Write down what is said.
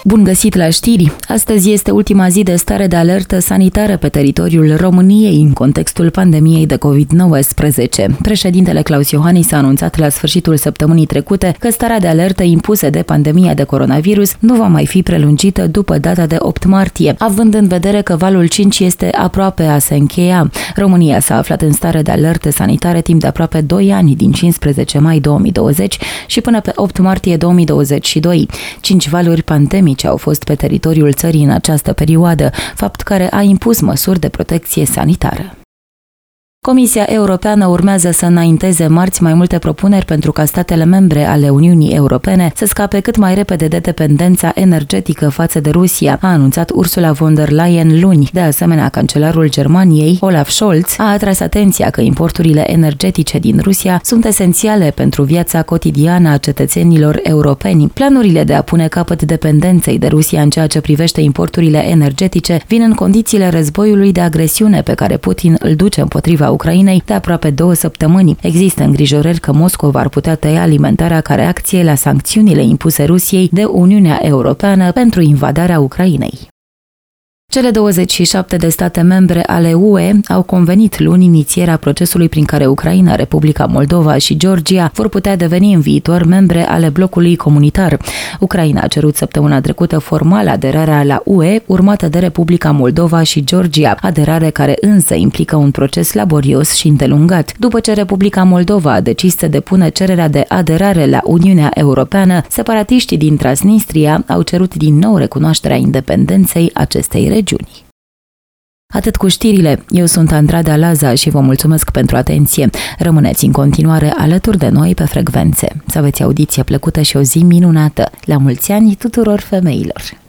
Bun găsit la știri! Astăzi este ultima zi de stare de alertă sanitară pe teritoriul României în contextul pandemiei de COVID-19. Președintele Claus Iohannis a anunțat la sfârșitul săptămânii trecute că starea de alertă impusă de pandemia de coronavirus nu va mai fi prelungită după data de 8 martie, având în vedere că valul 5 este aproape a se încheia. România s-a aflat în stare de alertă sanitară timp de aproape 2 ani, din 15 mai 2020 și până pe 8 martie 2022. 5 valuri pandemice au fost pe teritoriul țării în această perioadă, fapt care a impus măsuri de protecție sanitară. Comisia Europeană urmează să înainteze marți mai multe propuneri pentru ca statele membre ale Uniunii Europene să scape cât mai repede de dependența energetică față de Rusia, a anunțat Ursula von der Leyen luni. De asemenea, cancelarul Germaniei, Olaf Scholz, a atras atenția că importurile energetice din Rusia sunt esențiale pentru viața cotidiană a cetățenilor europeni. Planurile de a pune capăt dependenței de Rusia în ceea ce privește importurile energetice vin în condițiile războiului de agresiune pe care Putin îl duce împotriva Ucrainei de aproape 2 săptămâni. Există îngrijorări că Moscova ar putea tăia alimentarea ca reacție la sancțiunile impuse Rusiei de Uniunea Europeană pentru invadarea Ucrainei. Cele 27 de state membre ale UE au convenit luni inițierea procesului prin care Ucraina, Republica Moldova și Georgia vor putea deveni în viitor membre ale blocului comunitar. Ucraina a cerut săptămâna trecută formal aderarea la UE, urmată de Republica Moldova și Georgia, aderare care însă implică un proces laborios și îndelungat. După ce Republica Moldova a decis să depună cererea de aderare la Uniunea Europeană, separatiștii din Transnistria au cerut din nou recunoașterea independenței acestei regiuni. Atât cu știrile, eu sunt Andrada Laza și vă mulțumesc pentru atenție. Rămâneți în continuare alături de noi pe frecvențe. Să aveți audiție plăcută și o zi minunată. La mulți ani tuturor femeilor!